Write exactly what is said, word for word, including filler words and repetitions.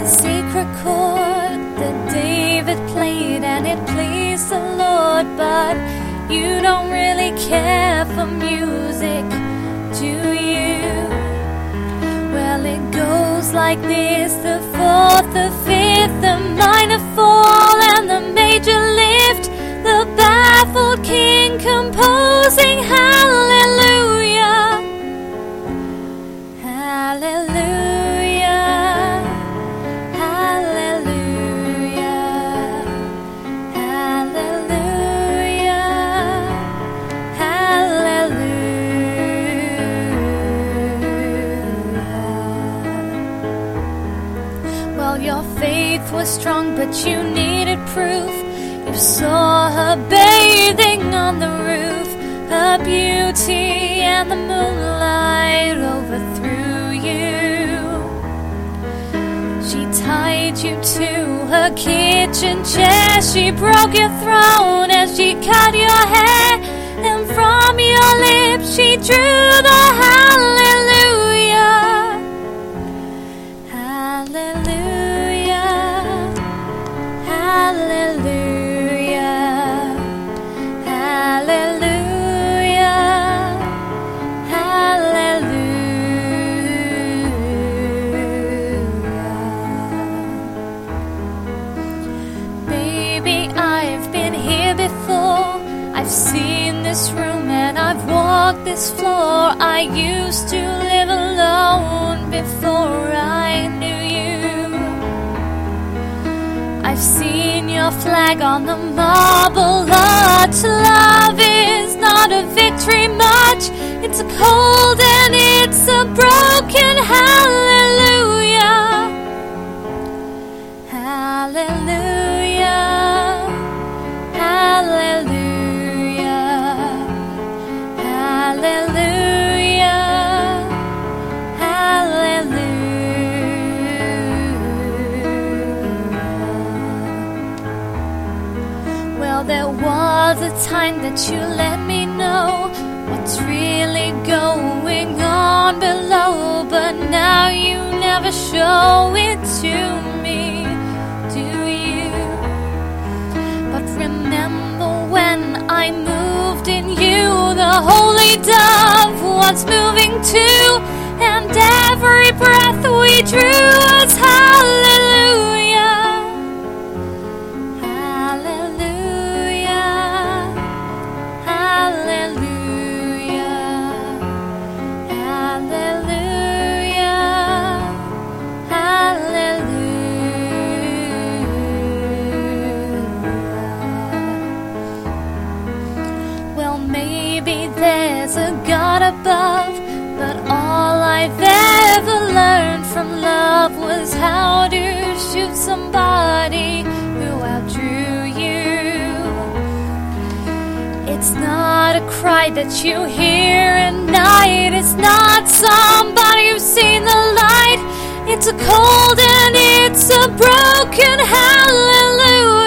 secret chord that David played and it pleased the Lord, but you don't really care for music, do you? Well, it goes like this: the fourth, the fifth, the minor fall, and the major lift. The baffled king composing hallelujah, hallelujah, hallelujah, hallelujah, hallelujah. Well, your faith was strong, but you needed proof. You saw her bathing on the roof. Her beauty and the moonlight overthrew you. She tied you to her kitchen chair. She broke your throne as she cut your hair. And from your lips she drew the hallelujah, hallelujah, hallelujah. I've seen this room and I've walked this floor. I used to live alone before I knew you. I've seen your flag on the marble arch. Love is not a victory march. It's a cold and it's a broken hallelujah, hallelujah, hallelujah. Hallelujah, hallelujah. Well, there was a time that you let me know what's really going on below, but now you never show it to me, do you? But remember when I moved in you, the holy dove was moving too, and every breath we drew was hallelujah, hallelujah, hallelujah, hallelujah, hallelujah. Well, maybe there's a God above, but all I've ever learned from love was how to shoot somebody who outdrew you. It's not a cry that you hear at night. It's not somebody who's seen the light. It's a cold and it's a broken hallelujah.